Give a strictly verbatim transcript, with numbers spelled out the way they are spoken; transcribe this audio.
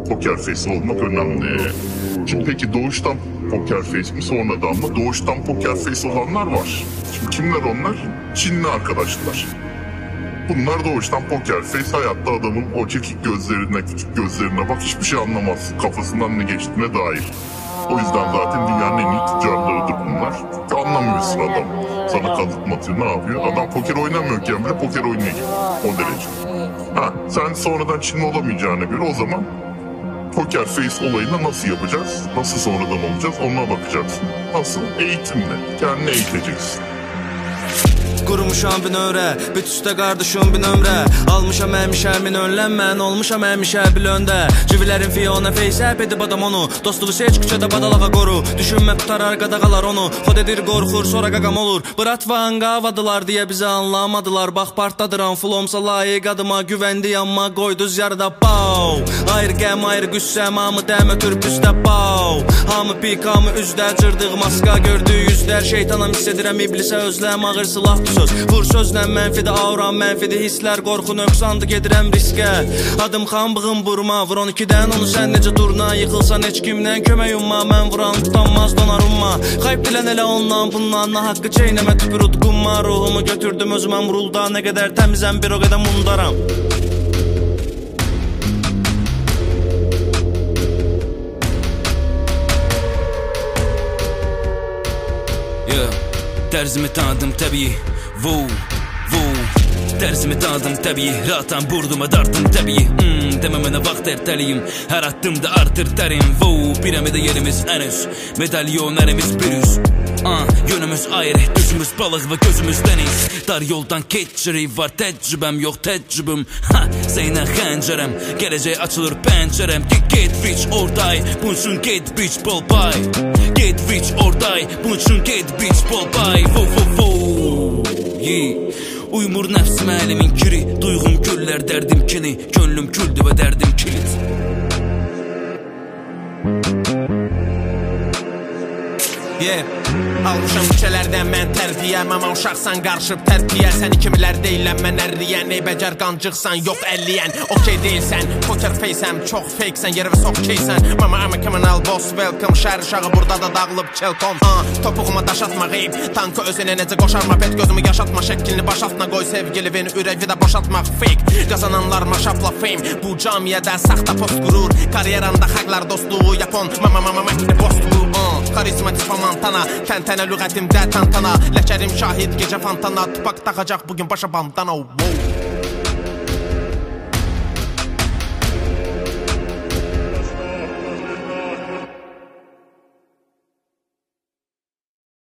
poker face olmak önemli. Şimdi peki doğuştan poker face mi sonradan mı? Doğuştan poker face olanlar var. Şimdi kimler onlar? Çinli arkadaşlar. Bunlar doğuştan poker face, hayatta adamın o çekik gözlerine, küçük gözlerine bak, hiçbir şey anlamaz. Kafasından ne geçtiğine dair. O yüzden zaten dünyanın en iyi tüccarlarıdır bunlar. Anlamıyorsun adam. Sana kazıtmatıyor, ne yapıyor? Adam poker oynamıyorken bile poker oynuyor. O derece. Ha, sen sonradan Çinli olamayacağına göre o zaman poker face olayını nasıl yapacağız? Nasıl sonradan olacağız? Ona bakacaksın. Nasıl? Eğitimle. Kendini eğiteceksin. Qurmuşam bir növrə, bit üstə qardaşım bir nömrə. Almışam əmişəmin önləm, mən olmuşam əmişə bil öndə. Civilərin Fiona Face-əp edib adam onu. Dostluğu seç küçədə badalağa qoru. Düşünmə tutar qadağalar onu. Xod edir qorxur sonra qaqam olur. Bratvan qavadılar deyə bizi anlamadılar. Bax partladıran flomsa layiq adıma güvəndi amma qoyduz yarıda bow. Ayır qəm, ayır qüssəm, hamı dəm ötür püstə bow. Hamı pik, hamı üzdə cırdıq maska gördük yüzlər. Şeytanam hiss edirəm iblisə özləm ağır silah söz. Vur sözlə mənfidə auram, mənfidə hisslər, qorxu nöqsandı gedirəm riskə. Adım xanbığım burma, vur on ikidən onu sən necə durna. Yıxılsan heç kimdən kömək umma, mən vuran tutanmaz donar umma. Xayb dilən elə ondan bundan, na haqqı çeynəmə tüpür utqunma. Ruhumu götürdüm özüməm rulda, nə qədər təmizəm bir o qədər mundaram. Yeah, dərzimi tanıdım təbii. Vuu, vuu, dərzimi tanıdım təbii. Rahatam burduma dartdım təbii. hmm, Dememene vaxt ertəliyim, hər addımda artır dərin. Vuu, piramida yerimiz ən üst, medalyon ərimiz bir üst. ah, Yönümüz ayrı, düzümüz balıq və gözümüz dəniz. Dar yoldan keçirik, var təcrübəm, yox təcrübüm. Ha, seynə xəncərəm, gələcək açılır pəncərəm. Get rich or die, bunun üçün get bitch bol pay. Get rich or die, bunun üçün get bitch bol pay. Vuu, vuu, vuu. Uymur nəfsim əlimin kiri. Duyğum güllər dərdim kini. Könlüm küldü və dərdim kilit. Yeah. Almışam küçələrdən mən tərbiyə. Mama uşaqsan qarışıb tərbiyə. Səni kimilər deyilən mən ərliyən. Ey bəcər qancıqsan yox əlliyən. Okey deyilsən, poker face'əm, çox fakesən, yerə və soq keysən. Mama I'm a criminal boss, welcome. Şəhər uşağı burada da dağılıb çelkom. ah, Topuğuma daş atma qeyb, tankı özünə necə qoşarma. Pet gözümü yaşatma, şəklini başatma. Qoy sevgilivin ürəyi də boşaltmaq fake. Qazananlar maşafla fame, bu camiyyədə saxta post qurur. Karyeranda xalqlar dostluğu yapon. Mama mama məkini post bu. Karizmatik famantana, təntənə lüğətimdə tantana. Ləkərim şahid gecə fantana. Tupak taxacaq bugün başa bandana. Wow.